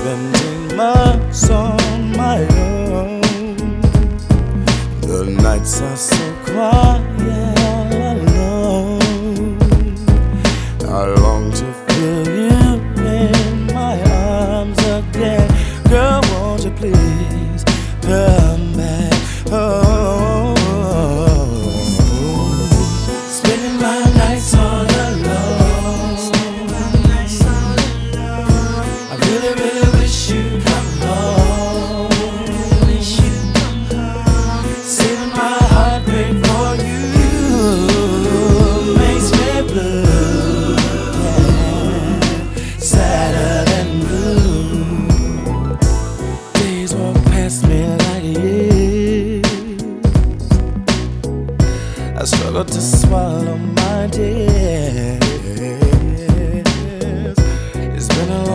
spending months on my own. The nights are so quiet all alone. I long to feel you in my arms again. Girl, won't you please come back home? Spending my nights all alone. I really, really wish you'd come home. Saving my heartbreak for you makes me blue, yeah. Sadder than blue. Days walk past me like years. I struggle to swallow my tears. It's been a long